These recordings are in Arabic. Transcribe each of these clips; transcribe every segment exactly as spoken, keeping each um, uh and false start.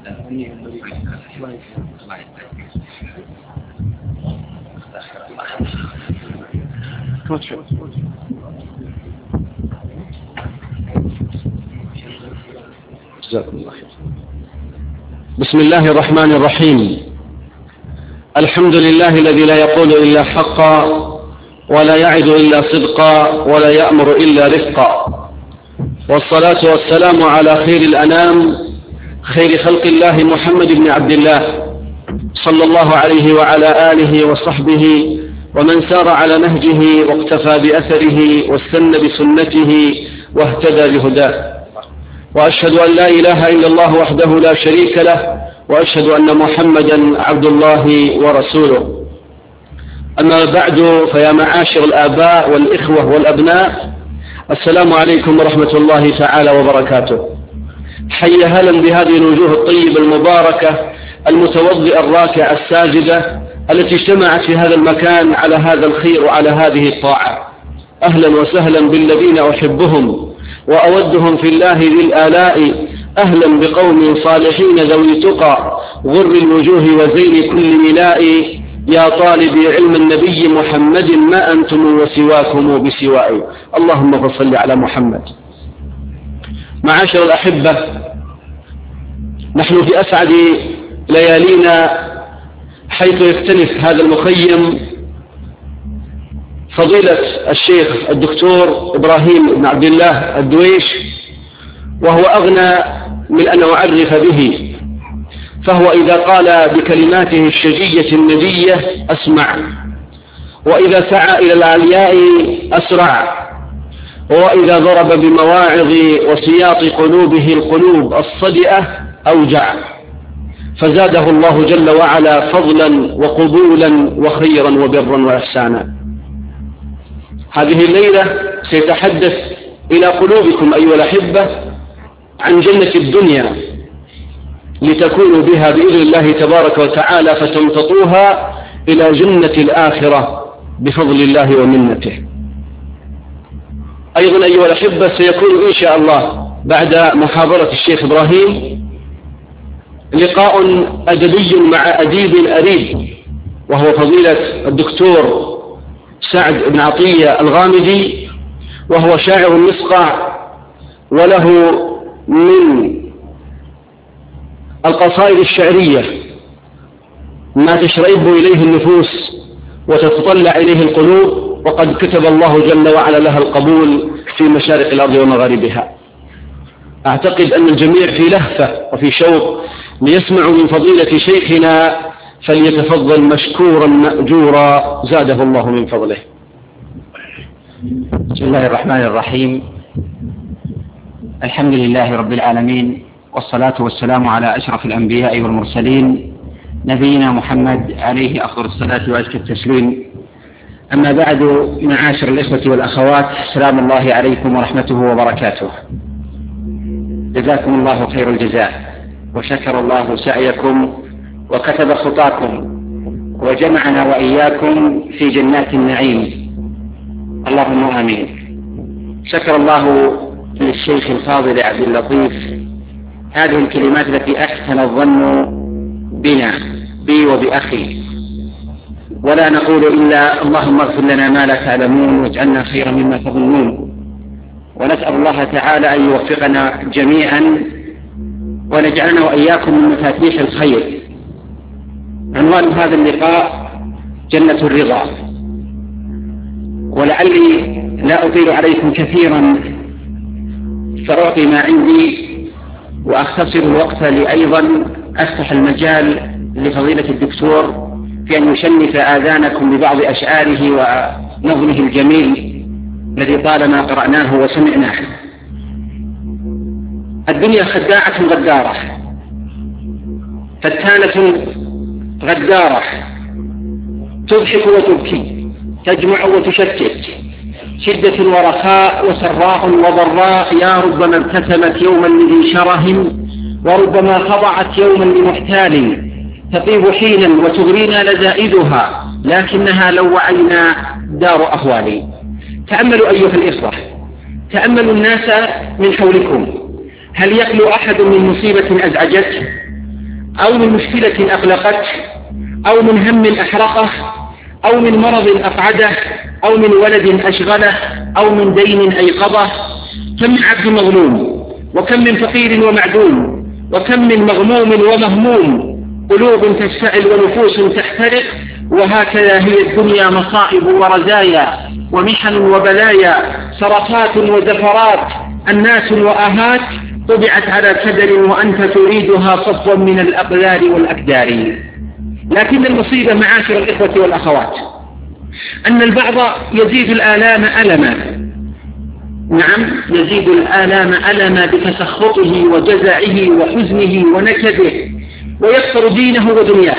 بسم الله الرحمن الرحيم. الحمد لله الذي لا يقول إلا حقا ولا يعد إلا صدقا ولا يأمر إلا رفقا، والصلاة والسلام على خير الأنام خير خلق الله محمد بن عبد الله صلى الله عليه وعلى آله وصحبه ومن سار على نهجه واقتفى بأثره واستنى بسنته واهتدى بهداه، وأشهد أن لا إله إلا الله وحده لا شريك له، وأشهد أن محمدا عبد الله ورسوله. أما بعد، فيا معاشر الآباء والإخوة والأبناء، السلام عليكم ورحمة الله تعالى وبركاته. حي هلا بهذه الوجوه الطيبة المباركة المتوضئة الراكعة الساجدة التي اجتمعت في هذا المكان على هذا الخير وعلى هذه الطاعة. أهلا وسهلا بالذين أحبهم وأودهم في الله ذي الآلاء. أهلا بقوم صالحين ذوي تقى غر الوجوه وزين كل ملاء. يا طالبي علم النبي محمد ما أنتم وسواكم بسوائي. اللهم فصل على محمد. معاشر الأحبة، نحن في أسعد ليالينا حيث يختلف هذا المخيم فضيلة الشيخ الدكتور إبراهيم بن عبد الله الدويش، وهو أغنى من أن أعرف به، فهو إذا قال بكلماته الشجية الندية أسمع، وإذا سعى إلى العلياء أسرع، وإذا ضرب بمواعظ وسياط قلوبه القلوب الصدئة أوجع، فزاده الله جل وعلا فضلا وقبولا وخيرا وبرا وإحسانا. هذه الليلة سيتحدث إلى قلوبكم أيها الأحبة عن جنة الدنيا لتكونوا بها بإذن الله تبارك وتعالى، فتمتطوها إلى جنة الآخرة بفضل الله ومنته. أيضا أيها الأحبة، سيكون إن شاء الله بعد محاضرة الشيخ إبراهيم لقاء أدبي مع أديب أريب، وهو فضيلة الدكتور سعد بن عطية الغامدي، وهو شاعر مصقع، وله من القصائد الشعرية ما تشرئب إليه النفوس وتتطلع إليه القلوب، وقد كتب الله جل وعلا لها القبول في مشارق الأرض ومغاربها. أعتقد أن الجميع في لهفة وفي شوق ليسمعوا من فضيلة شيخنا، فليتفضل مشكورا مأجورا زاده الله من فضله. بسم الله الرحمن الرحيم. الحمد لله رب العالمين، والصلاة والسلام على أشرف الأنبياء والمرسلين نبينا محمد عليه أفضل الصلاة وأزكى التسليم. أما بعد، معاشر الإخوة والأخوات، سلام الله عليكم ورحمته وبركاته. جزاكم الله خير الجزاء، وشكر الله سعيكم وكتب خطاكم، وجمعنا وإياكم في جنات النعيم، اللهم آمين. شكر الله للشيخ الفاضل عبد اللطيف هذه الكلمات التي أحسن الظن بنا، بي وبأخي، ولا نقول إلا اللهم اغفر لنا ما لا تعلمون واجعلنا خيرا مما تظنون. ونسأل الله تعالى أن يوفقنا جميعا ونجعلنا وإياكم من مفاتيح الخير. عنوان هذا اللقاء جنة الرضا، ولعلي لا أطيل عليكم كثيرا فأعطي ما عندي وأختصر الوقت لأيضا أفتح المجال لفضيلة الدكتور في أن يشنف آذانكم ببعض أشعاره ونظمه الجميل الذي طالما قرأناه وسمعناه. الدنيا خداعة غدارة، فتانة غدارة، تضحك وتبكي، تجمع وتشتت، شدة ورخاء وسراء وضراء. يا ربما ابتسمت يوما لذي شره، وربما خضعت يوما لمحتال. تطيب حينا وتغرينا لزائدها، لكنها لو وعينا دار أهوالي. تأملوا أيها الإخوة، تأملوا الناس من حولكم، هل يخلو أحد من مصيبة أزعجته؟ أو من مشكلة أقلقته، أو من هم أحرقه، أو من مرض أقعده، أو من ولد أشغله، أو من دين أيقظه. كم من عبد مظلوم، وكم من فقير ومعدوم، وكم من مغموم ومهموم، قلوب تشتعل ونفوس تحترق. وهكذا هي الدنيا، مصائب ورزايا ومحن وبلايا، سرطات وزفرات، الناس وآهات، طبعت على كدر وأنت تريدها صفوا من الأقدار والأكدار. لكن المصيبة معاشر الإخوة والأخوات أن البعض يزيد الآلام ألما، نعم يزيد الآلام ألما بتسخطه وجزعه وحزنه ونكده، ويكسر دينه ودنياه.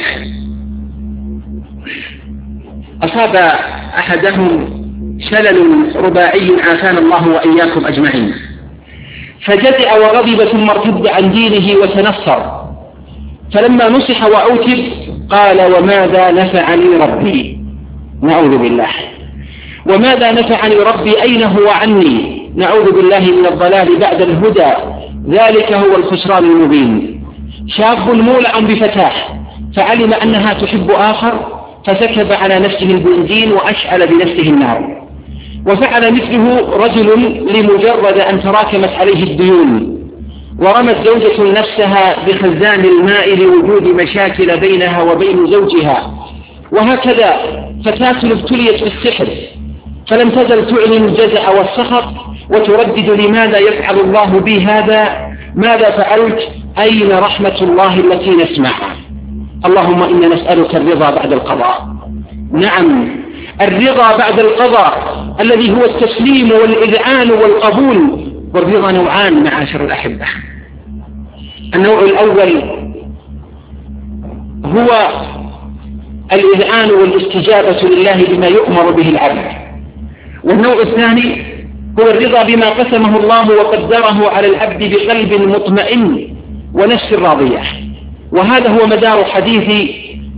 أصاب أحدهم شلل رباعي عافانا الله وإياكم أجمعين، فجزع وغضب ثم ارتد عن دينه وتنصر، فلما نصح وأوتب قال وماذا نفعني ربي؟ نعوذ بالله. وماذا نفعني ربي؟ أين هو عني؟ نعوذ بالله من الضلال بعد الهدى، ذلك هو الخسران المبين. شاب مولع بفتاة فعلم أنها تحب آخر فسكب على نفسه البنزين وأشعل بنفسه النار. وفعل مثله رجل لمجرد أن تراكمت عليه الديون، ورمت زوجة نفسها بخزان الماء لوجود مشاكل بينها وبين زوجها. وهكذا فتاة ابتليت بالسحر فلم تزل تعلن الجزع والسخط وتردد لماذا يفعل الله بي هذا؟ ماذا فعلت؟ أين رحمة الله التي نسمعها؟ اللهم إنا نسألك الرضا بعد القضاء. نعم الرضا بعد القضاء الذي هو التسليم والإذعان والقبول. والرضا نوعان معاشر الأحبة. النوع الأول هو الإذعان والاستجابة لله بما يؤمر به العبد، والنوع الثاني هو الرضا بما قسمه الله وقدره على العبد بقلب مطمئن ونفس راضية. وهذا هو مدار حديثي.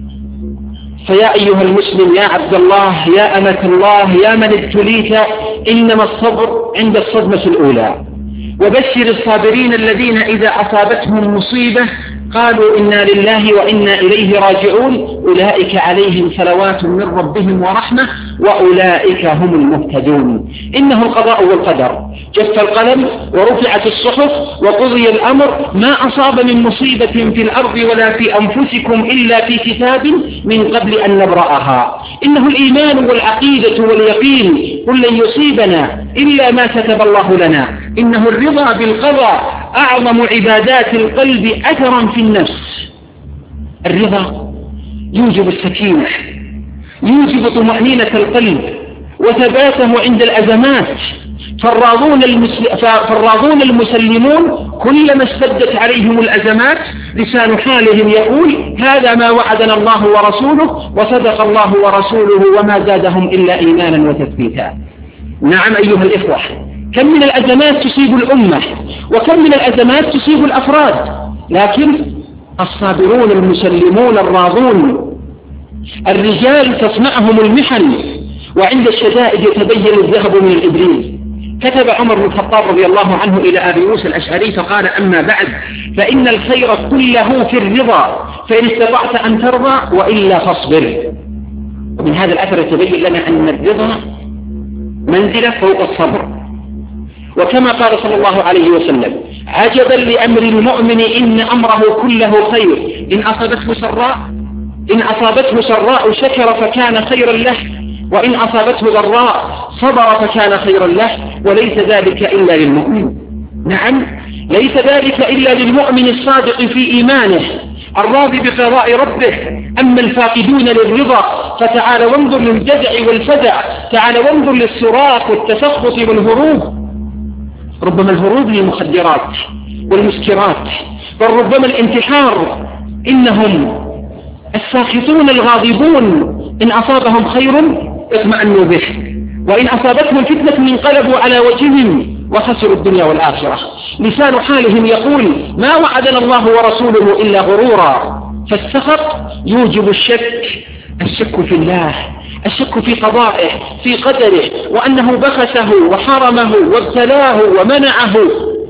فيا أيها المسلم، يا عبد الله، يا أمة الله، يا من ابتليت، إنما الصبر عند الصدمة الأولى. وبشر الصابرين الذين إذا أصابتهم مصيبة قالوا إنا لله وإنا إليه راجعون أولئك عليهم صلوات من ربهم ورحمة وأولئك هم المهتدون. إنه القضاء والقدر، جف القلم ورفعت الصحف وقضي الأمر. ما أصاب من مصيبة في الأرض ولا في أنفسكم إلا في كتاب من قبل أن نبرأها. إنه الإيمان والعقيدة واليقين قل لن يصيبنا إلا ما كتب الله لنا. إنه الرضا بالقضاء أعظم عبادات القلب أثرا في النفس. الرضا يوجب السكينة، يوجب طمأنينة القلب وثباته عند الأزمات. فالراضون, المسل... فالراضون المسلمون كلما اشتدت عليهم الأزمات لسان حالهم يقول هذا ما وعدنا الله ورسوله وصدق الله ورسوله وما زادهم إلا إيمانا وتثبيتا. نعم أيها الإخوة، كم من الأزمات تصيب الأمة وكم من الأزمات تصيب الأفراد، لكن الصابرون المسلمون الراضون الرجال تصنعهم المحن، وعند الشدائد يتبين الذهب من الإبريل. كتب عمر بن الخطاب رضي الله عنه إلى أبي موسى الأشعري فقال أما بعد فإن الخير كله في الرضا، فإن استطعت أن ترضى وإلا فاصبر. ومن هذا الأثر يتبين لنا أن الرضا منزلة فوق الصبر. وكما قال صلى الله عليه وسلم عجبا لأمر المؤمن إن أمره كله خير، إن أصابته سراء إن أصابته سراء شكر فكان خيرا له، وإن أصابته ضراء صبر فكان خيرا له، وليس ذلك إلا للمؤمن. نعم ليس ذلك إلا للمؤمن الصادق في إيمانه الراضي بقضاء ربه. أما الفاقدون للرضا فتعال وانظر للجزع والفزع، تعال وانظر للصراخ والتسخط والهروب. ربما الهروب للمخدرات والمسكرات، بل ربما الانتحار. إنهم الساخطون الغاضبون إن أصابهم خير اطمأنوا به، وإن أصابتهم فتنة انقلبوا على وجههم وخسروا الدنيا والآخرة. لسان حالهم يقول ما وعدنا الله ورسوله إلا غرورا. فالسخط يوجب الشك، الشك في الله، الشك في قضائه في قدره، وأنه بخسه وحرمه وابتلاه ومنعه.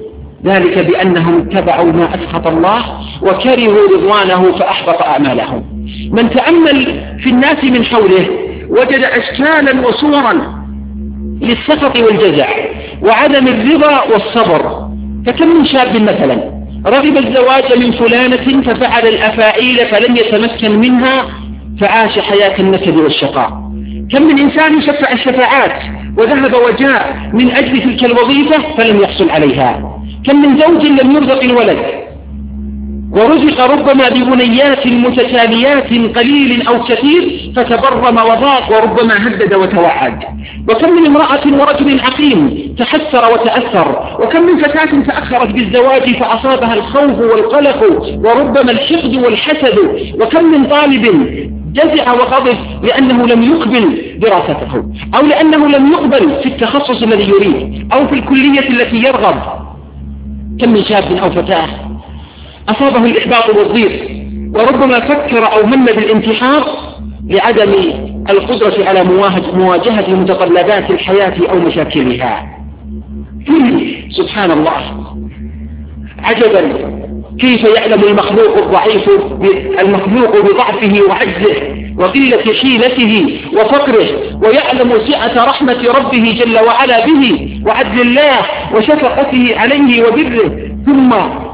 ذلك بأنهم اتبعوا ما أسخط الله وكرهوا رضوانه فأحبط أعمالهم. من تأمل في الناس من حوله وجد أشكالا وصورا للسخط والجزع وعدم الرضا والصبر. فكم من شاب مثلا رغب الزواج من فلانة ففعل الأفاعيل فلم يتمكن منها فعاش حياة النكد والشقاء. كم من إنسان شفع الشفاعات وذهب وجاء من أجل تلك الوظيفة فلم يحصل عليها. كم من زوج لم يرزق الولد ورزق ربما ببنيات متتاليات قليل أو كثير فتبرم وضاق وربما هدد وتوعد. وكم من امرأة ورجل عقيم تحسر وتأثر. وكم من فتاة تأخرت بالزواج فأصابها الخوف والقلق وربما الحقد والحسد. وكم من طالب جزع وغضب لأنه لم يقبل دراسته أو لأنه لم يقبل في التخصص الذي يريد أو في الكلية التي يرغب. كم من شاب أو فتاة أصابه الإحباط والضيق وربما فكر أو هم بالانتحار لعدم القدرة على مواجهة متطلبات الحياة أو مشاكلها. سبحان الله، عجبا كيف يعلم المخلوق الضعيف المخلوق بضعفه وعجزه وقلة حيلته وفقره، ويعلم سعة رحمة ربه جل وعلا به وعدل الله وشفقته عليه وبره، ثم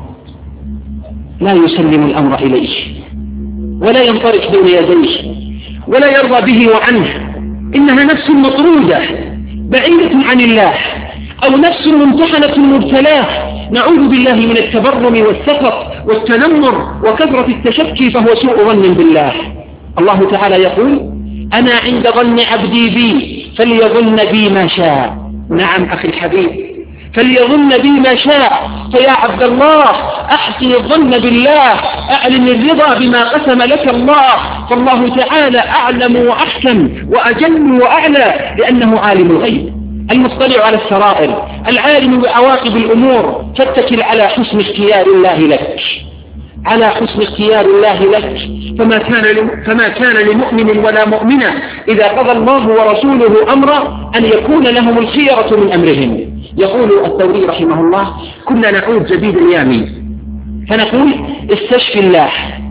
لا يسلم الأمر إليه ولا ينطرح بين يديه ولا يرضى به وعنه. إنها نفس مطرودة بعيدة عن الله أو نفس ممتحنة مبتلاه. نعوذ بالله من التبرم والسخط والتنمر وكثرة التشكي، فهو سوء ظن بالله. الله تعالى يقول: أنا عند ظن عبدي بي فليظن بي ما شاء. نعم أخي الحبيب، فليظن بي ما شاء. فيا عبد الله أحسن الظن بالله، أعلن الرضا بما قسم لك الله، فالله تعالى أعلم وأحكم وأجل وأعلى، لأنه عالم الغيب المطلع على السرائر العالم بعواقب الأمور. فاتكل على حسن اختيار الله لك، على حسن اختيار الله لك. فما كان فما كان لمؤمن ولا مؤمنة إذا قضى الله ورسوله أمرا أن يكون لهم الخيرة من أمرهم. يقول الثوري رحمه الله: كنا نعود جديد اليامي فنقول: استشفي الله،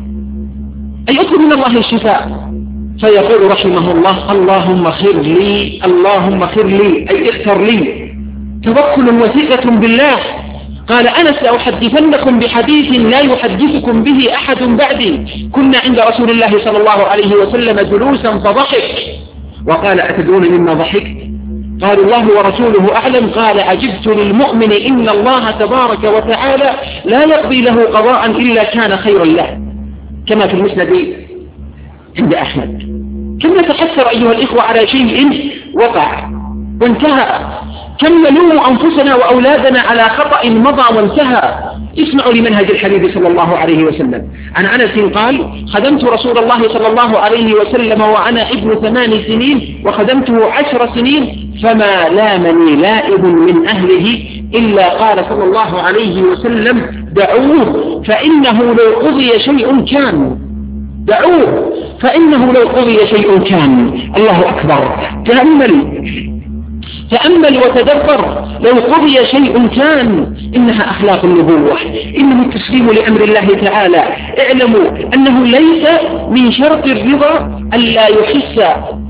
أي اطلب من الله الشفاء. فيقول رحمه الله: اللهم خير لي، اللهم خير لي، أي اختر لي. توكل وثيقة بالله. قال: أنا سأحدثنكم بحديث لا يحدثكم به أحد بعدي. كنا عند رسول الله صلى الله عليه وسلم جلوسا فضحك، وقال: أتدرون مما ضحك؟ قالوا: الله ورسوله أعلم. قال: عجبت للمؤمن إن الله تبارك وتعالى لا يقضي له قضاء إلا كان خيرا له، كما في المسند عند أحمد. كم نتحسر أيها الإخوة على شيء وقع وانتهى، كم نلوم أنفسنا وأولادنا على خطأ مضى وانتهى. اسمعوا لمنهج الحبيب صلى الله عليه وسلم. عن أنس قال: خدمت رسول الله صلى الله عليه وسلم وأنا ابن ثمان سنين وخدمته عشر سنين فما لامني لائب من أهله إلا قال صلى الله عليه وسلم: دعوه فإنه لو قضي شيء كان، دعوه فإنه لو قضي شيء كان. الله أكبر. تأمل تأمل وتدبر. لو قضي شيء كان، إنها أخلاق النبوة، إنه التسليم لأمر الله تعالى. اعلموا أنه ليس من شرط الرضا ألا يحس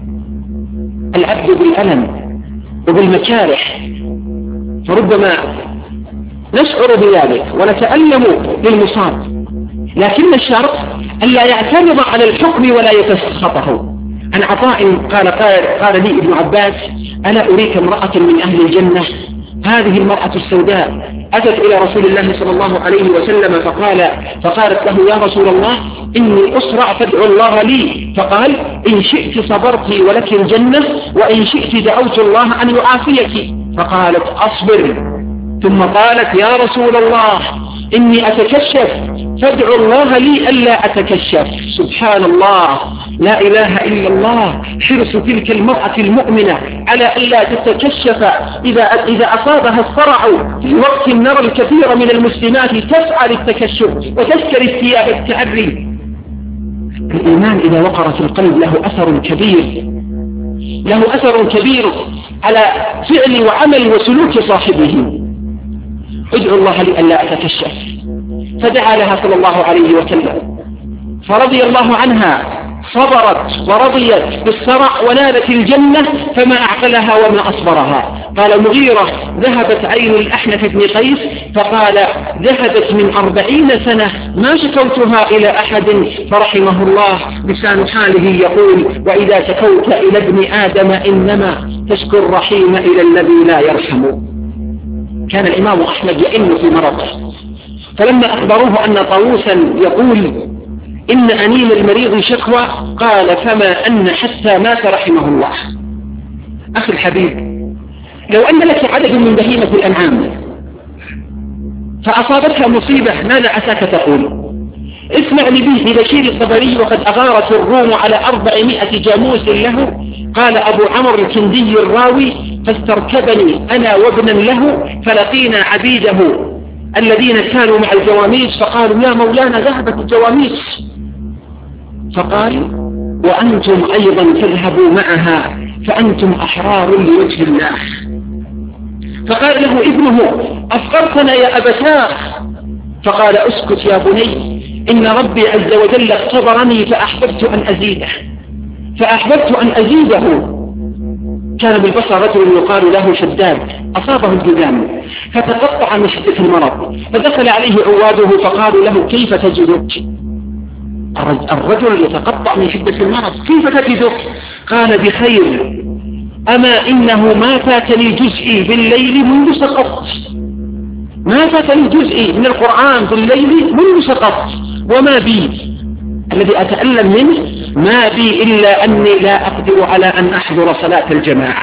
العبد بالألم وبالمكارح، فربما نشعر بذلك ونتألم بالمصاب، لكن الشرط ألا يعترض على الحكم ولا يتسخطه. عن عطاء قال, قال, قال لي ابن عباس: أنا أريك امرأة من أهل الجنة. هذه المرأة السوداء أتت إلى رسول الله صلى الله عليه وسلم فقال فقالت له: يا رسول الله إني أسرع فادعو الله لي. فقال: إن شئت صبرت ولك الجنة، وإن شئت دعوت الله أن يعافيك. فقالت: أصبر. ثم قالت: يا رسول الله إني أتكشف فادعو الله لي ألا أتكشف. سبحان الله، لا إله إلا الله. حرص تلك المرأة المؤمنة على ألا تتكشف إذا, إذا أصابها الصرع. في وقت نرى الكثير من المسلمات تسعى للتكشف وتشتري الثياب التعري. الإيمان إذا وقر في القلب له أثر كبير، له أثر كبير على فعل وعمل وسلوك صاحبه. ادعو الله لي ألا أتكشف. فدعا لها صلى الله عليه وسلم فرضي الله عنها، صبرت ورضيت بالصرع ونالت الجنة، فما أعقلها وما أصبرها. قال المغيرة ذهبت عين الأحنف بن قيس فقال ذهبت من أربعين سنة ما شكوتها إلى أحد، فرحمه الله لسان حاله يقول وإذا شكوت إلى ابن آدم إنما تشكو الرحيم إلى الذي لا يرحم. كان الإمام أحمد يئن في مرضه، فلما أخبروه أن طاووسا يقول إن أنين المريض شكوى قال فما أن حتى مات رحمه الله. أخي الحبيب، لو أن لك عدد من بهيمة الأنعام فأصابتها مصيبة ماذا عساك تقول؟ اسمع لي بشير الطبري وقد أغارت الروم على أربعمائة جاموس له. قال أبو عمرو الكندي الراوي فاستركبني أنا وابنا له فلقينا عبيده الذين كانوا مع الجواميس فقالوا يا مولانا ذهبت الجواميس، فقال وأنتم أيضا تذهبوا معها فأنتم أحرار لوجه الله. فقال له ابنه أفقرتنا يا أبتاه، فقال اسكت يا بني إن ربي عز وجل اختبرني فأحببت أن أزيده فأحببت أن أزيده. كان بالبصرة رجل يقال له شداد أصابه الجذام فتقطع من شدة المرض، فدخل عليه عواده فقالوا له كيف تجدك؟ الرجل يتقطع من شدة المرض كيف تجدك؟ قال بخير، أما إنه ما فاتني جزئي بالليل منذ سقطت، ما فاتني جزئي من القرآن بالليل منذ سقطت، وما بي الذي أتألم منه ما بي إلا أني لا أقدر على أن أحضر صلاة الجماعة.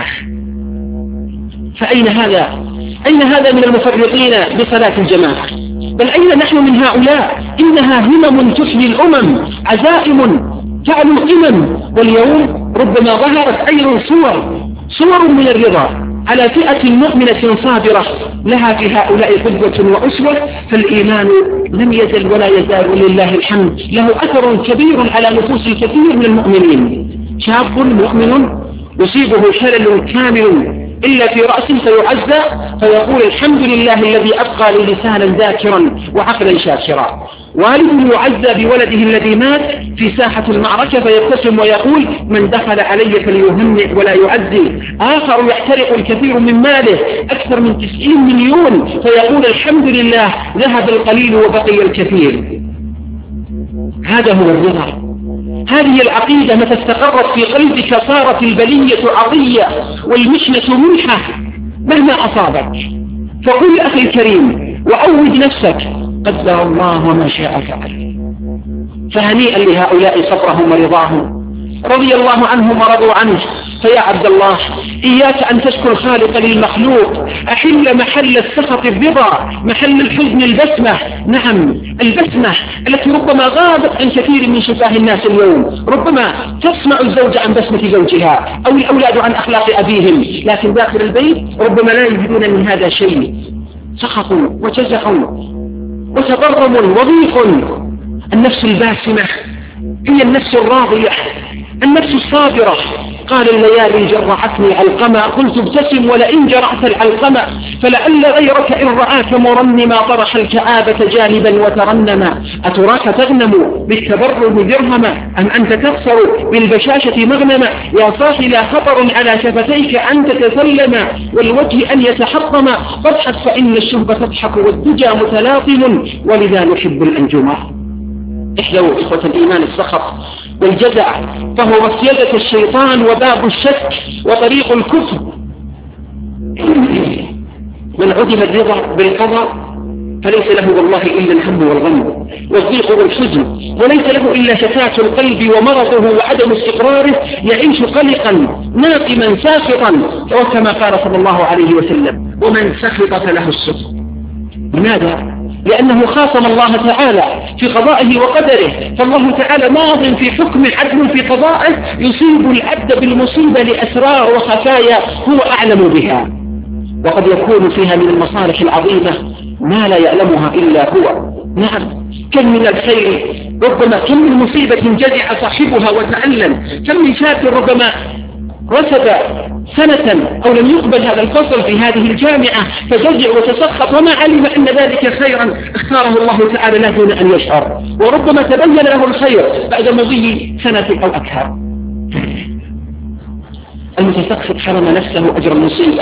فأين هذا؟ أين هذا من المفرطين بصلاة الجماعة؟ بل أين نحن من هؤلاء؟ إنها همم تحيي الأمم، عزائم تعلو القمم. واليوم ربما ظهرت أيضا صور صور من الرضا على فئة مؤمنة صابرة لها في هؤلاء قدوة وأسوة. فالإيمان لم يزل ولا يزال ولله الحمد له أثر كبير على نفوس الكثير من المؤمنين. شاب مؤمن يصيبه شلل كامل إلا في رأسه فيعزى فيقول الحمد لله الذي أبقى لي لسانا ذاكرا وعقلا شاكرا. والد يعزى بولده الذي مات في ساحة المعركة فيبتسم ويقول من دخل علي فليهنئ ولا يعزي. آخر يحترق الكثير من ماله أكثر من تسعين مليون فيقول الحمد لله ذهب القليل وبقي الكثير. هذا هو الرضا. هذه العقيدة متى استقرت في قلبك صارت البلية عطية والمحنة منحة مهما أصابك. فقل أخي الكريم وعود نفسك قدر الله وما شاء فعل. فهنيئا لهؤلاء صبرهم ورضاهم رضي الله عنهم ورضوا عنه. فيا عبد الله إياك أن تشكر الخالق للمخلوق، أحل محل السخط الرضا، محل الحزن البسمة. نعم البسمة التي ربما غابت عن كثير من شفاه الناس اليوم. ربما تسمع الزوج عن بسمة زوجها أو الأولاد عن أخلاق أبيهم، لكن داخل البيت ربما لا يجدون من هذا شيء. سخط وجزع وتضرم وضيق. النفس الباسمة هي النفس الراضية، النفس الصابرة. قال الليالي جرعتني علقمة قلت ابتسم ولئن جرعت العلقمة فلعل غيرك إن رآك مرنما طرح الكآبة جانبا وترنما. أتراك تغنم بالتبرم درهما أم أنت تخسر بالبشاشة مغنما؟ يا صاحي لا خطر على شفتيك أن تتسلم والوجه أن يتحطم فاضحك فإن الشهب تضحك والدجى متلاطم ولذا نحب الأنجما. احذروا إخوة الإيمان السخط والجزع فهو مسيدة الشيطان وباب الشك وطريق الكفر. من عدم الرضا بالقضاء فليس له والله إلا الهم والغم والضيق والحزن، وليس له إلا شتات القلب ومرضه وعدم استقراره، يعيش قلقا ناقما ساخطا. وكما قال صلى الله عليه وسلم ومن سخط فله السخط. لماذا؟ لأنه خاصم الله تعالى في قضائه وقدره. فالله تعالى ماض في حكم عدل في قضائه يصيب العبد بالمصيبة لأسرار وخفايا هو أعلم بها، وقد يكون فيها من المصالح العظيمة ما لا يعلمها إلا هو. نعم كم من الخير ربما كم من مصيبة جزع صاحبها وتألم، كم من شاب ربما رسب سنة أو لم يقبل هذا الفصل في هذه الجامعة فزجع وتسخط وما علم أن ذلك خيرا اختاره الله تعالى له دون أن يشعر، وربما تبين له الخير بعد مضي سنة أو أكثر. المتسخط حرم نفسه أجر المصيبة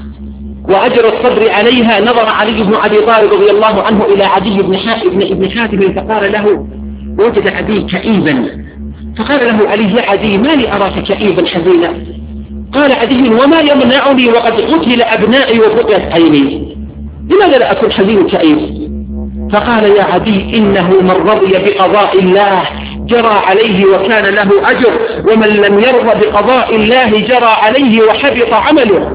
وأجر الصبر عليها. نظر علي بن أبي طالب رضي الله عنه إلى عدي بن ابن حاتم فقال له: وجد عدي كئيبا، فقال له علي: يا عدي ما لي أراك كئيبا حزينا؟ قال عدي: وما يمنعني وقد قتل أبنائي وفقدت عيني، لماذا لا أكون حزين كئيب؟ فقال: يا عدي إنه من رضي بقضاء الله جرى عليه وكان له أجر، ومن لم يرضى بقضاء الله جرى عليه وحبط عمله.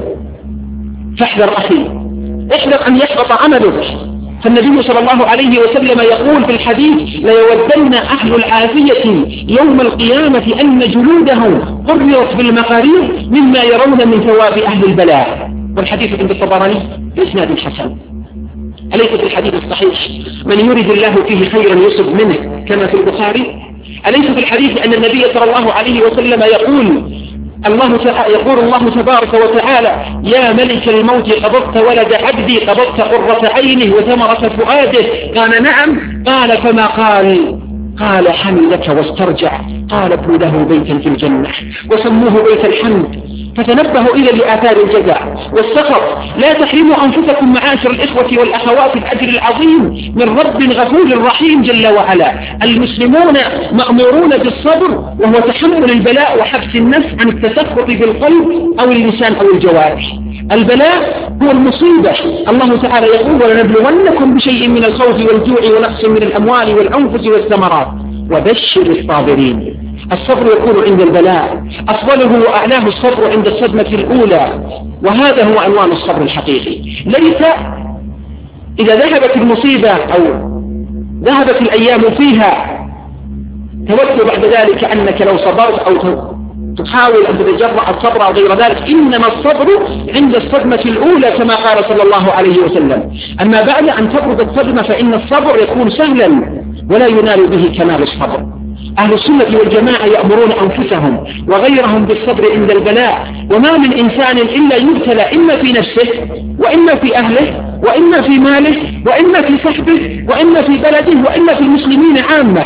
فاحذر أخي، احذر أن يحبط عملك. فالنبي صلى الله عليه وسلم يقول في الحديث: ليودن أهل العافية يوم القيامة أن جلودهم قررت بالمقارير مما يرون من ثواب أهل البلاء. والحديث عند الطبراني بإسناد حسن. أليس في الحديث الصحيح: من يرد الله فيه خيرا يصب منه كما في البخاري؟ أليس في الحديث أن النبي صلى الله عليه وسلم يقول الله تعالى يقول الله تبارك وتعالى: يا ملك الموت قبضت ولد عبدي، قبضت قرة عينه وثمرة فؤاده؟ قال: نعم. قال: فما قال؟ قال: حمدك واسترجع. قال: ابنوا له بيتا في الجنة وسموه بيت الحمد. فتنبهوا إلى لآثار الجزاء والسخط. لا تحرموا أنفسكم معاشر الإخوة والأخوات الأجر العظيم من رب غفور رحيم جل وعلا. المسلمون مأمورون بالصبر، وهو تحمل البلاء وحبس النفس عن التسخط بالقلب أو اللسان أو الجوارح. البلاء هو المصيبة. الله تعالى يقول: ولنبلونكم بشيء من الخوف والجوع ونقص من الأموال والأنفس والثمرات وبشر الصابرين. الصبر يكون عند البلاء، أفضله وأعلاه الصبر عند الصدمة الأولى، وهذا هو عنوان الصبر الحقيقي. ليس إذا ذهبت المصيبة أو ذهبت الأيام فيها تود بعد ذلك أنك لو صبرت أو تحاول أن تتجرأ الصبر أو غير ذلك. إنما الصبر عند الصدمة الأولى كما قال صلى الله عليه وسلم. أما بعد أن تبرد الصدمة فإن الصبر يكون سهلا ولا ينال به كمال الصبر. أهل السنة والجماعة يأمرون أنفسهم وغيرهم بالصبر عند البلاء، وما من إنسان إلا يبتلى إما في نفسه وإما في أهله وإما في ماله وإما في صحبه وإما في بلده وإما في المسلمين عامة،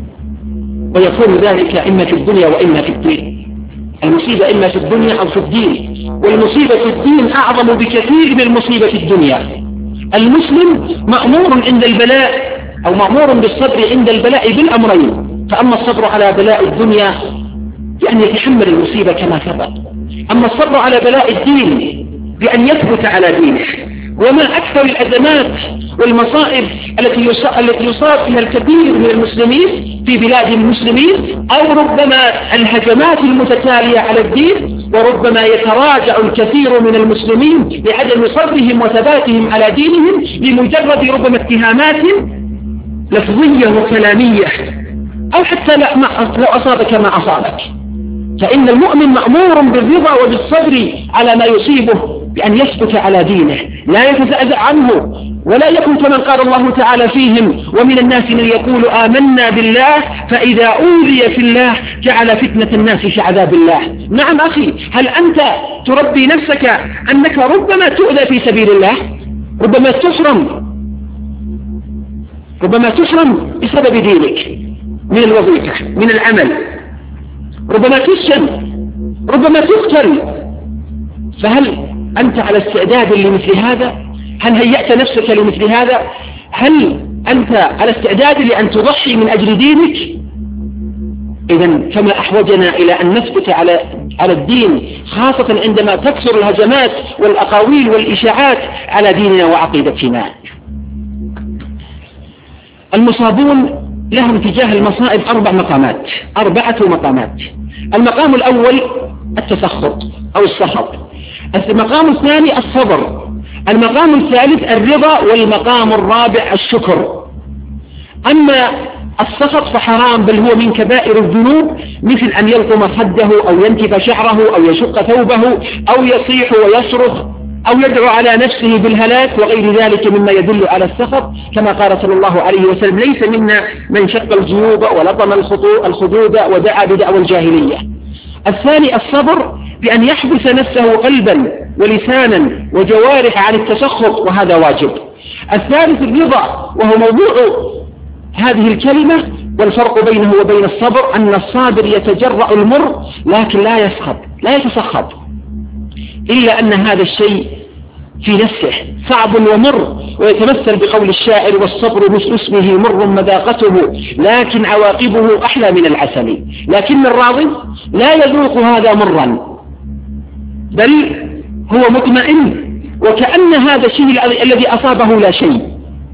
ويكون ذلك إما في الدنيا وإما في الدين. المصيبة إما في الدنيا أو في الدين، والمصيبة في الدين أعظم بكثير من المصيبة في الدنيا. المسلم مأمور عند البلاء أو مأمور بالصبر عند البلاء بالأمرين. فأما الصبر على بلاء الدنيا بأن يتحمل المصيبة كما سبق، أما الصبر على بلاء الدين بأن يثبت على دينه. وما أكثر الأزمات والمصائب التي يصاب فيها الكثير من المسلمين في بلاد المسلمين، أو ربما الهجمات المتتالية على الدين، وربما يتراجع الكثير من المسلمين لعدم صبرهم وثباتهم على دينهم لمجرد ربما اتهامات لفظية وكلامية، أو حتى لو أصابك ما أصابك. فإن المؤمن مأمور بالرضا وبالصبر على ما يصيبه بأن يثبت على دينه، لا يتزعزع عنه، ولا يكون كمن قال الله تعالى فيهم: ومن الناس من يقول آمنا بالله فإذا أوذي في الله جعل فتنة الناس كعذاب الله. نعم أخي، هل أنت تربي نفسك أنك ربما تؤذى في سبيل الله، ربما تحرم ربما تحرم بسبب دينك من الوظيفة من العمل، ربما تسجن، ربما تقتل، فهل أنت على استعداد لمثل هذا؟ هل هيأت نفسك لمثل هذا؟ هل أنت على استعداد لأن تضحي من أجل دينك؟ إذن فما أحوجنا إلى أن نثبت على على الدين، خاصة عندما تكثر الهجمات والأقاويل والإشاعات على ديننا وعقيدتنا. المصابون لهم تجاه المصائب أربع مقامات أربعة مقامات. المقام الأول التسخط أو السخط، المقام الثاني الصبر، المقام الثالث الرضا، والمقام الرابع الشكر. أما السخط فحرام، بل هو من كبائر الذنوب، مثل أن يلطم خده أو ينتف شعره أو يشق ثوبه أو يصيح ويصرخ أو يدعو على نفسه بالهلاك وغير ذلك مما يدل على السخط، كما قال صلى الله عليه وسلم: ليس منا من شق الجيوب ولطم الخدود ودعا بدعوى الجاهلية. الثاني الصبر، بأن يحبس نفسه قلبا ولسانا وجوارح عن التسخط، وهذا واجب. الثالث الرضا، وهو موضوع هذه الكلمة والفرق بينه وبين الصبر، أن الصابر يتجرأ المر لكن لا يسخط لا يتسخط، إلا أن هذا الشيء في نفسه صعب ومر، ويتمثل بقول الشاعر: والصبر مثل اسمه مر مذاقته لكن عواقبه أحلى من العسل. لكن الراضي لا يذوق هذا مرا، بل هو مطمئن وكأن هذا الشيء الذي أصابه لا شيء.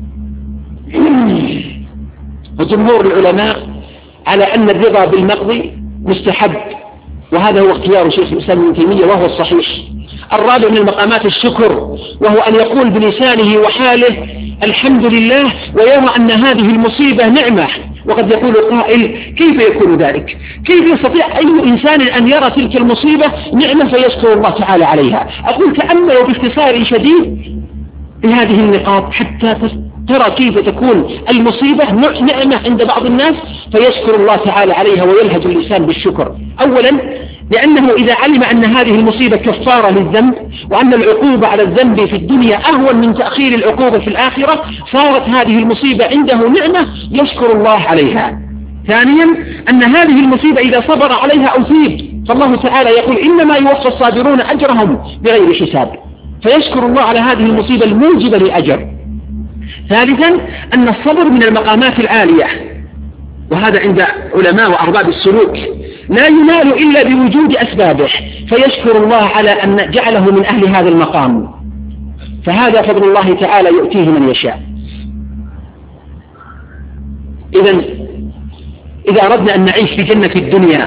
وجمهور العلماء على أن الرضا بالمقضي مستحب، وهذا هو اختيار شيخ الإسلام ابن تيمية وهو الصحيح. الرابع من المقامات الشكر، وهو أن يقول بلسانه وحاله الحمد لله، ويرى أن هذه المصيبة نعمة. وقد يقول قائل: كيف يكون ذلك؟ كيف يستطيع أي إنسان أن يرى تلك المصيبة نعمة فيشكر الله تعالى عليها؟ أقول تأملوا باختصار شديد بهذه النقاط حتى ترى كيف تكون المصيبة نعمة عند بعض الناس فيشكر الله تعالى عليها ويلهج اللسان بالشكر. أولا لأنه إذا علم أن هذه المصيبة كفارة للذنب، وأن العقوبة على الذنب في الدنيا أهون من تأخير العقوبة في الآخرة، صارت هذه المصيبة عنده نعمة يشكر الله عليها. ثانيا أن هذه المصيبة إذا صبر عليها أثيب، فالله تعالى يقول: إنما يوفى الصابرون أجرهم بغير حساب، فيشكر الله على هذه المصيبة الموجبة للأجر. ثالثا أن الصبر من المقامات العالية، وهذا عند علماء وأرباب السلوك لا ينال إلا بوجود أسبابه، فيشكر الله على أن جعله من أهل هذا المقام، فهذا فضل الله تعالى يؤتيه من يشاء. إذن إذا أردنا أن نعيش في جنة الدنيا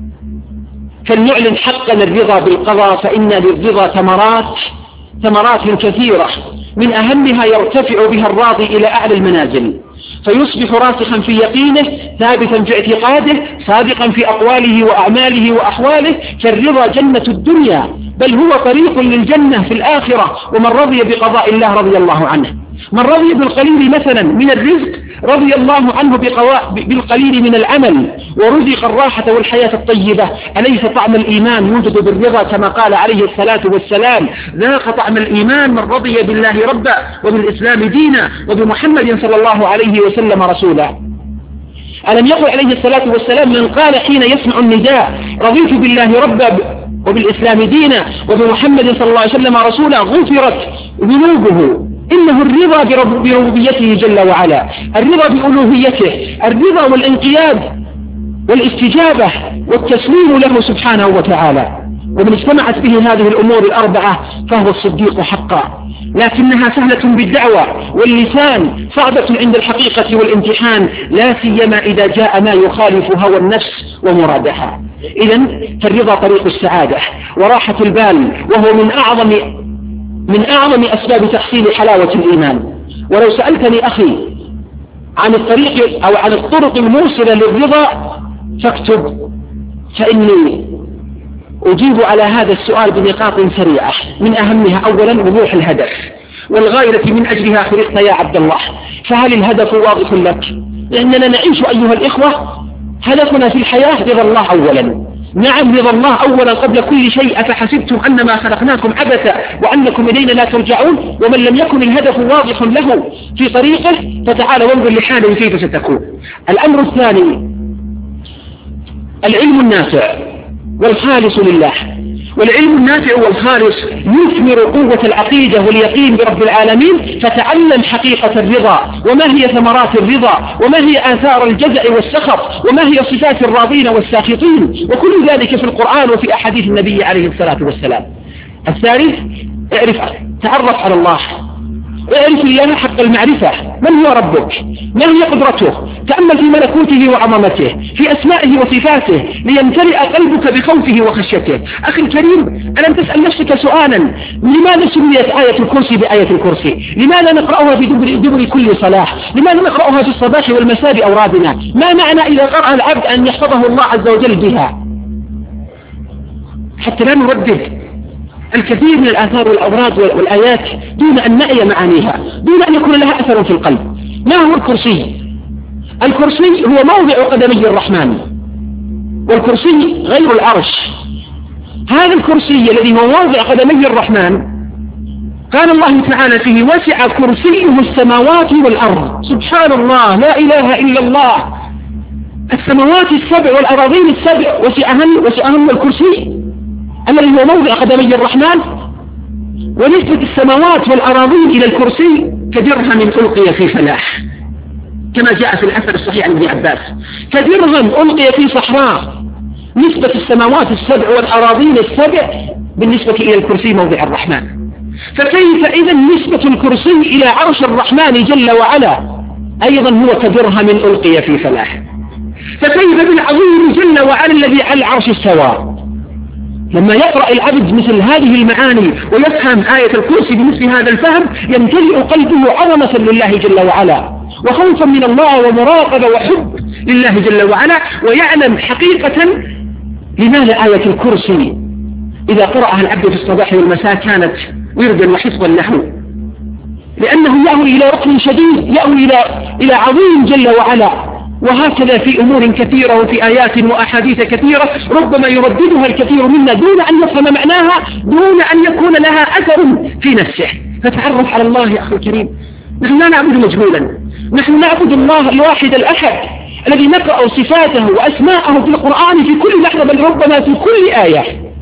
فلنعلن حقا الرضا بالقضاء، فإن للرضا ثمرات ثمرات كثيرة، من أهمها يرتفع بها الراضي إلى أعلى المنازل، فيصبح راسخا في يقينه، ثابتا في اعتقاده، صادقا في أقواله وأعماله وأحواله. فالرضا جنة الدنيا، بل هو طريق للجنة في الآخرة. ومن رضي بقضاء الله رضي الله عنه. من رضي بالقليل مثلا من الرزق رضي الله عنه بالقليل من العمل، ورزق الراحة والحياة الطيبة. أليس طعم الإيمان يوجد بالرضا كما قال عليه الصلاة والسلام: ذاق طعم الإيمان من رضي بالله ربا وبالإسلام دينا وبمحمد صلى الله عليه وسلم رسولا. ألم يقل عليه الصلاة والسلام: من قال حين يسمع النداء رضيت بالله ربا وبالإسلام دينا وبمحمد صلى الله عليه وسلم رسولا غفرت ذنوبه. إنه الرضا بربوبيته جل وعلا، الرضا بألوهيته، الرضا والانقياد والاستجابة والتسليم له سبحانه وتعالى. ومن اجتمعت به هذه الأمور الأربعة فهو الصديق حقا، لكنها سهلة بالدعوة واللسان، صعبة عند الحقيقة والامتحان، لا سيما إذا جاء ما يخالف هوى النفس ومرادها. إذن فالرضا طريق السعادة وراحة البال، وهو من أعظم من أعظم أسباب تحصيل حلاوة الإيمان. ولو سألتني أخي عن الطريق أو عن الطرق الموصلة للرضا فاكتب، فإني أجيب على هذا السؤال بنقاط سريعة. من أهمها أولا وضوح الهدف والغاية من أجلها خلقت يا عبد الله. فهل الهدف واضح لك؟ لأننا نعيش أيها الإخوة هدفنا في الحياة رضا الله أولا. نعم رضا الله أولا قبل كل شيء. أفحسبتم أنما خلقناكم عبثا وأنكم إلينا لا ترجعون؟ ومن لم يكن الهدف واضح له في طريقه فتعال وانظر لحاله كيف ستكون. الأمر الثاني العلم النافع والخالص لله. والعلم النافع والخالص يثمر قوة العقيدة واليقين برب العالمين. فتعلم حقيقة الرضا، وما هي ثمرات الرضا، وما هي آثار الجزع والسخط، وما هي صفات الراضين والساخطين، وكل ذلك في القرآن وفي أحاديث النبي عليه الصلاة والسلام. الثالث اعرف تعرف على الله، اعرف الله حق المعرفة. من هو ربك؟ ما هي قدرته؟ تأمل في ملكوته وعظمته، في أسمائه وصفاته، ليمتلئ قلبك بخوفه وخشيته. أخي الكريم، ألم تسأل نفسك سؤالا: لماذا سميت آية الكرسي بآية الكرسي؟ لماذا نقرأها في دبر, دبر كل صلاة؟ لماذا نقرأها في الصباح والمساء بأورادنا؟ ما معنى إذا قرأ العبد أن يحفظه الله عز وجل بها؟ حتى لا نردد الكثير من الآثار والأوراد والآيات دون أن نعي معانيها، دون أن يكون لها أثر في القلب. ما هو الكرسي؟ الكرسي هو موضع قدمي الرحمن، والكرسي غير العرش، هذا الكرسي الذي هو موضع قدمي الرحمن قال الله تعالى فيه وسع كرسيه السماوات والأرض. سبحان الله، لا إله إلا الله. السماوات السبع والأراضين السبع وسعهن وسعهن الكرسي الذي هو موضع قدمي الرحمن، ونسبة السماوات والأراضين إلى الكرسي كدرهم ألقي في فلاح، كما جاء في الأثر الصحيح عن ابن عباس، كدرهم ألقي في صحراء. نسبة السماوات السبع والأراضين السبع بالنسبة إلى الكرسي موضع الرحمن، فكيف إذا نسبة الكرسي إلى عرش الرحمن جل وعلا أيضا هو كدرهم ألقي في فلاح؟ فكيف بالعظيم جل وعلا الذي على العرش استوى؟ لما يقرأ العبد مثل هذه المعاني ويفهم آية الكرسي بمثل هذا الفهم يمتلئ قلبه عظمة لله جل وعلا وخوفا من الله ومراقبة وحب لله جل وعلا، ويعلم حقيقة لماذا آية الكرسي إذا قرأها العبد في الصباح والمساء كانت وردا وحفظا له، لأنه يأوي إلى ركن شديد، يأوي إلى إلى عظيم جل وعلا. وهكذا في أمور كثيرة وفي آيات وأحاديث كثيرة ربما يرددها الكثير منا دون أن يفهم معناها، دون أن يكون لها أثر في نفسه. فتعرف على الله يا أخي الكريم. نحن لا نعبد مجهولا، نحن نعبد الله الواحد الأحد الذي نقرأ صفاته وأسماءه في القرآن في كل لحظة، بل ربما في كل آية.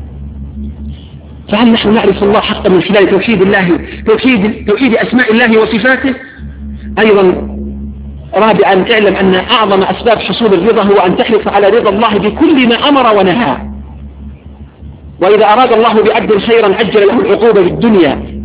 فهل نحن نعرف الله حقا من خلال توحيد الله، توحيد, توحيد أسماء الله وصفاته؟ أيضا رابعا اعلم أن أعظم أسباب حصول الرضا هو أن تحرص على رضا الله بكل ما أمر ونهى، وإذا أراد الله بعبد خيرا عجل له العقوبة في الدنيا.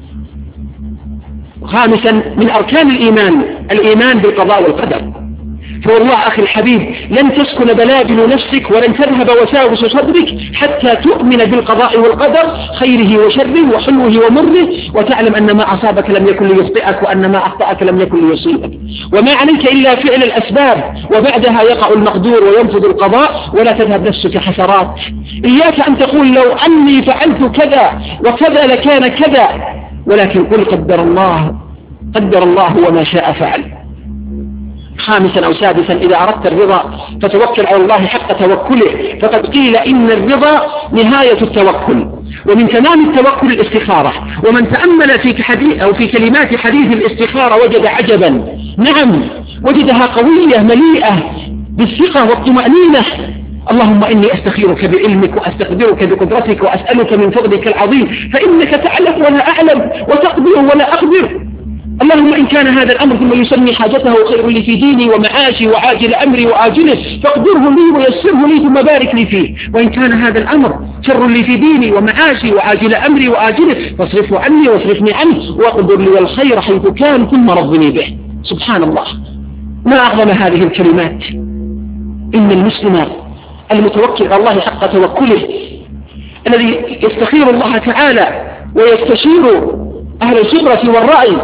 خامسا من أركان الإيمان الإيمان بالقضاء والقدر. فوالله أخي الحبيب لن تسكن بلابل نفسك ولن تذهب وساوس صدرك حتى تؤمن بالقضاء والقدر خيره وشره وحلوه ومره، وتعلم أن ما أصابك لم يكن ليخطئك وأن ما أخطأك لم يكن ليصيبك، وما عليك إلا فعل الأسباب وبعدها يقع المقدور وينفذ القضاء، ولا تذهب نفسك حسرات. إياك أن تقول لو أني فعلت كذا وكذا لكان كذا، ولكن قل قدر الله قدر الله وما شاء فعل. خامسا أو سادسا إذا أردت الرضا فتوكل على الله حق توكله، فقد قيل إن الرضا نهاية التوكل، ومن تمام التوكل الاستخارة. ومن تأمل في حديث أو في كلمات حديث الاستخارة وجد عجبا، نعم وجدها قوية مليئة بالثقة والطمأنينة. اللهم إني أستخيرك بعلمك وأستقدرك بقدرتك وأسألك من فضلك العظيم فإنك تعلم ولا أعلم وتقدر ولا أقدر. اللهم إن كان هذا الأمر ثم يسمي حاجته خير لي في ديني ومعاشي وعاجل أمري وآجله فاقدره لي ويسره لي ثم بارك لي فيه، وإن كان هذا الأمر شر لي في ديني ومعاشي وعاجل أمري وآجله فاصرفه عني واصرفني عنه واقدر لي الخير حيث كان ثم رضني به. سبحان الله، ما أعظم هذه الكلمات. إن المسلم المتوكل على الله حق توكله الذي يستخير الله تعالى ويستشير أهل الخبرة والرأي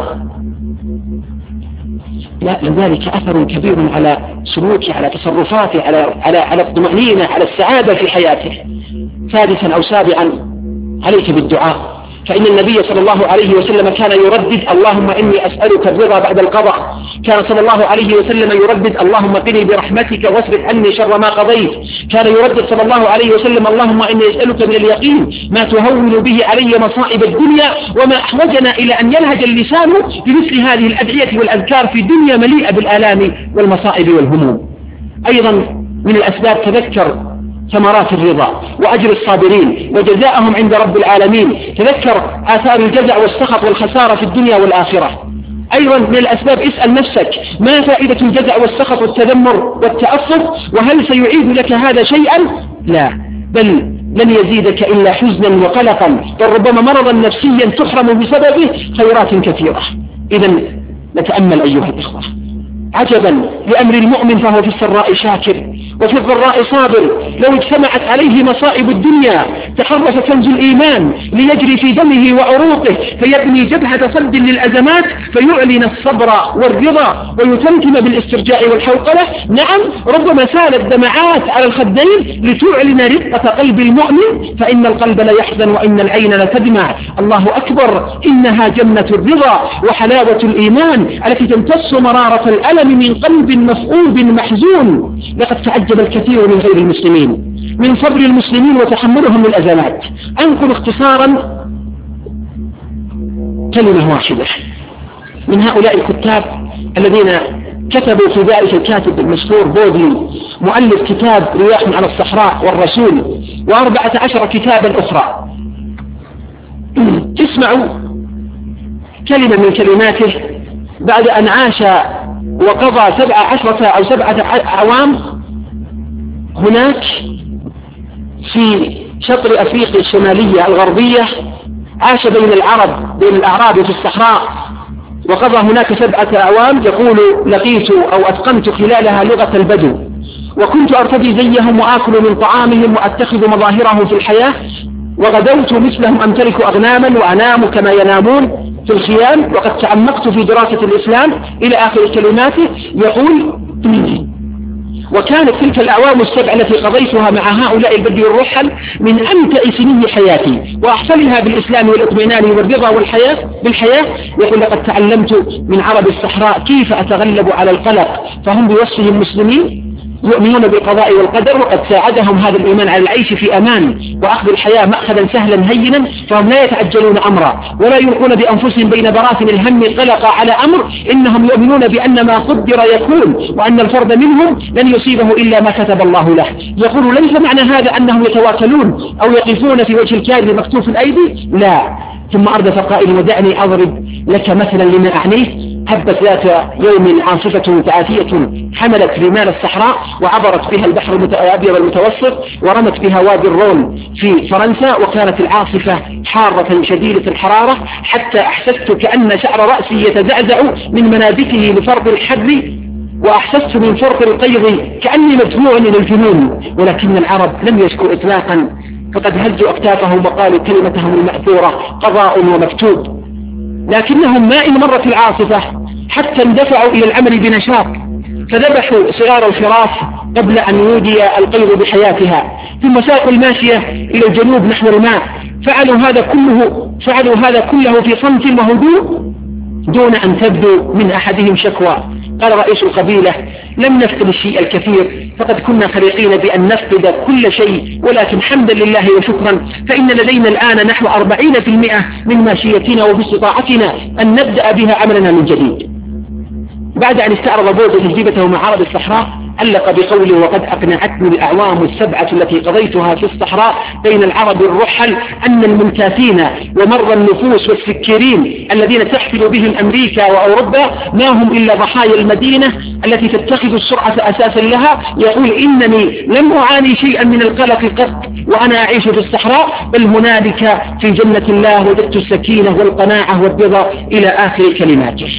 لا لذلك أثر كبير على سلوكه، على تصرفاته، على على على الطمأنينة، على السعادة في حياته. سادسا أو سابعا عليك بالدعاء، فإن النبي صلى الله عليه وسلم كان يردد اللهم إني أسألك الرضا بعد القضاء. كان صلى الله عليه وسلم يردد اللهم قني برحمتك واصرف عني شر ما قضيت. كان يردد صلى الله عليه وسلم اللهم إني أسألك من اليقين ما تهون به علي مصائب الدنيا، وما أحوجنا إلى أن يلهج اللسان بمثل هذه الأدعية والأذكار في دنيا مليئة بالآلام والمصائب والهموم. أيضا من الأسباب تذكر ثمرات الرضا وأجر الصابرين وجزاءهم عند رب العالمين. تذكر آثار الجزع والسخط والخسارة في الدنيا والآخرة. أيضا من الأسباب اسأل نفسك ما فائدة الجزع والسخط والتذمر والتأسف، وهل سيعيد لك هذا شيئا؟ لا، بل لن يزيدك إلا حزنا وقلقا، بل ربما مرضا نفسيا تحرم بسببه خيرات كثيرة. إذن نتأمل أيها الإخوة، عجبا لأمر المؤمن فهو في السراء شاكر وفي الضراء صابر. لو اجتمعت عليه مصائب الدنيا تحرك كنز الإيمان ليجري في دمه وعروقه فيبني جبهة صد للأزمات فيعلن الصبر والرضا ويتمكن بالاسترجاع والحوقلة. نعم ربما سالت دمعات على الخدين لتعلن رقة قلب المؤمن، فإن القلب لا يحزن وإن العين لا تدمع. الله أكبر، إنها جنة الرضا وحلاوة الإيمان التي تمتص مرارة الألم من قلب مفقود محزون. لقد تعجب الكثير من غير المسلمين من صبر المسلمين وتحملهم للأزمات. أنقل اختصارا كلمة واحدة من هؤلاء الكتاب الذين كتبوا في ذلك الكاتب المشهور بودلي مؤلف كتاب رياح على الصحراء والرسول وأربعة عشر كتابا أخرى. تسمعوا كلمة من كلماته بعد أن عاش وقضى سبع عشرة أو سبعة أعوام هناك في شطر أفريقيا الشمالية الغربية، عاش بين العرب بين الأعراب في الصحراء وقضى هناك سبعة أعوام. يقول لقيت أو أتقنت خلالها لغة البدو، وكنت أرتدي زيهم وآكل من طعامهم وأتخذ مظاهرهم في الحياة، وغدوت مثلهم أمتلك أغناما وأنام كما ينامون في الخيام، وقد تعمقت في دراسة الإسلام إلى آخر كلماته. يقول وكانت تلك الأعوام السبع التي قضيتها مع هؤلاء البدو الرحل من أمتع سنين حياتي وأحفلها بالإسلام والإطمئنان والرضا والحياة بالحياة. يقول لقد تعلمت من عرب الصحراء كيف أتغلب على القلق، فهم بوصفهم مسلمين يؤمنون بالقضاء والقدر، وقد ساعدهم هذا الإيمان على العيش في أمان وأخذ الحياة مأخذا سهلا هينا، فهم لا يتعجلون أمرا ولا يلقون بأنفسهم بين براثن الهم قلق على أمر، إنهم يؤمنون بأن ما قدر يكون وأن الفرد منهم لن يصيبه إلا ما كتب الله له. يقول ليس معنى هذا أنهم يتواكلون أو يقفون في وجه الكاذب مكتوف الأيدي، لا. ثم أردف قائل ودعني أضرب لك مثلا لما أعنيه. هبت ذات يوم عاصفة متعافية حملت رمال الصحراء وعبرت بها البحر الأبيض المتوسط ورمت بها وادي الرون في فرنسا، وكانت العاصفة حارة شديدة الحرارة حتى أحسست كأن شعر رأسي يتزعزع من منابته لفرط الحر، وأحسست من فرط القيظ كأني مدفوع للجنون. ولكن العرب لم يشكوا إطلاقا، فقد هزوا أكتافهم وقالوا كلمتهم المأثورة قضاء ومكتوب. لكنهم ما إن مرت العاصفة حتى اندفعوا إلى العمل بنشاط، فذبحوا صغار الخراف قبل أن يودي القيظ بحياتها، ثم ساقوا الماشية إلى الجنوب نحو الماء. فعلوا هذا كله فعلوا هذا كله في صمت وهدوء دون أن تبدو من أحدهم شكوى. قال رئيس القبيلة لم نفقد الشيء الكثير، فقد كنا خريقين بأن نفقد كل شيء، ولكن حمدا لله وشكرا فإن لدينا الآن نحو أربعين في المئة من ماشيتنا وفي استطاعتنا أن نبدأ بها عملنا من جديد. بعد أن استعرض بوضع تجربته مع عرب الصحراء علق بقوله وقد أقنعتني الأعوام السبعة التي قضيتها في الصحراء بين العرب الرحل أن المنتافين ومر النفوس والسكرين الذين تحفل بهم أمريكا وأوروبا ما هم إلا ضحايا المدينة التي تتخذ السرعة أساسا لها. يقول إنني لم أعاني شيئا من القلق قط وأنا أعيش في الصحراء، بل هنالك في جنة الله وجدت السكينة والقناعة والرضا إلى آخر كلماته.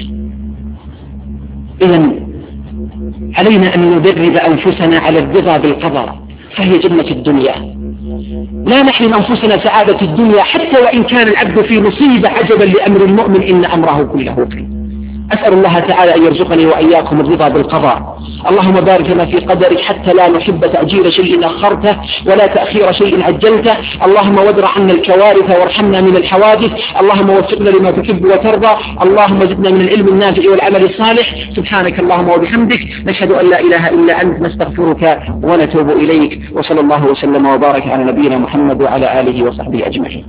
إذن علينا أن ندرب أنفسنا على الرضا بالقضاء، فهي جنة الدنيا. لا نحرم أنفسنا سعادة الدنيا حتى وإن كان العبد في مصيبة. عجبا لأمر المؤمن إن أمره كله خير. أسأل الله تعالى أن يرزقني وإياكم الرضا بالقضاء. اللهم بارك لنا في قدرك حتى لا نحب تأجيل شيء أخرته ولا تأخير شيء عجلته. اللهم وادر عنا الكوارث وارحمنا من الحوادث. اللهم وفقنا لما تحب وترضى. اللهم زدنا من العلم النافع والعمل الصالح. سبحانك اللهم وبحمدك نشهد أن لا إله إلا أنت نستغفرك ونتوب إليك. وصلى الله وسلم وبارك على نبينا محمد وعلى آله وصحبه أجمعين.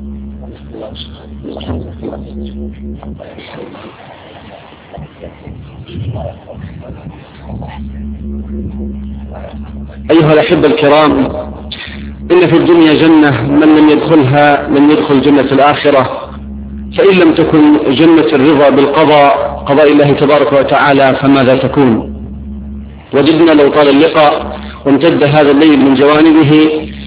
أيها الأحبة الكرام، إن في الدنيا جنة من لم يدخلها لم يدخل جنة الآخرة، فإن لم تكن جنة الرضا بالقضاء قضاء الله تبارك وتعالى فماذا تكون؟ وددنا لو طال اللقاء وامتد هذا الليل من جوانبه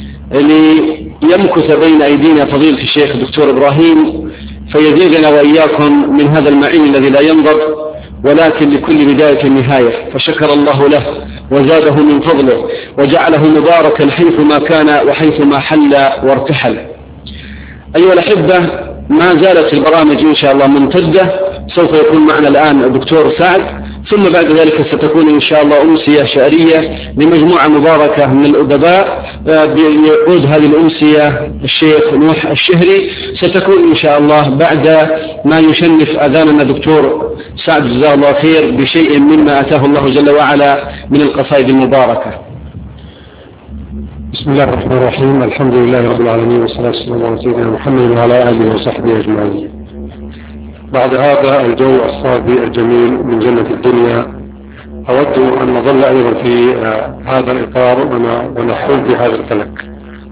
ليمكث بين أيدينا فضيلة الشيخ الدكتور إبراهيم فيزيدنا وإياكم من هذا المعين الذي لا ينضب، ولكن لكل بداية نهاية، فشكر الله له وزاده من فضله وجعله مباركا حيثما كان وحيثما حل وارتحل. أيها الأحبة، ما زالت البرامج إن شاء الله ممتدة. سوف يكون معنا الآن الدكتور سعد، ثم بعد ذلك ستكون إن شاء الله أمسية شعرية لمجموعة مباركة من الأدباء بيقود هذه الأمسية الشيخ نوح الشهري. ستكون إن شاء الله بعد ما يشنف أذاننا دكتور سعد جزاه الله خير بشيء مما أتاه الله جل وعلا من القصائد المباركة. بسم الله الرحمن الرحيم. الحمد لله رب العالمين، والصلاة والسلام على سيدنا محمد وعلى آله وصحبه أجمعين. بعد هذا الجو الصافي الجميل من جنة الدنيا، أود أن نظل أيضا في هذا الإطار ونحول في هذا الفلك،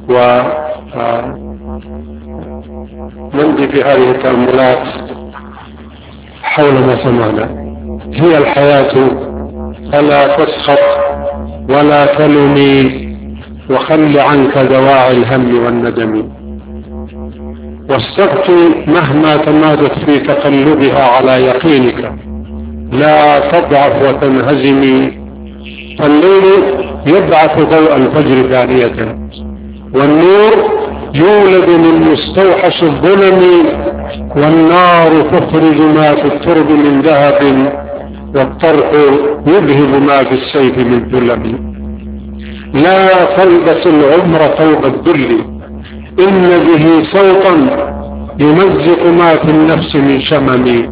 ونمضي في هذه التأملات حول ما سمعنا. هي الحياة فلا تسخط ولا تلمي، وخل عنك دواعي الهم والندم، والسبت مهما تمادت في تقلبها على يقينك لا تضعف وتنهزمي، فالليل يبعث ضوء الفجر ثانية، والنور يولد من مستوحش الظلم، والنار تخرج ما في الترب من ذهب، والطرح يذهب ما في السيف من ذلم. لا تلبس العمر ثوب الذل، إن به صوتا يمزق ما في النفس من شمم،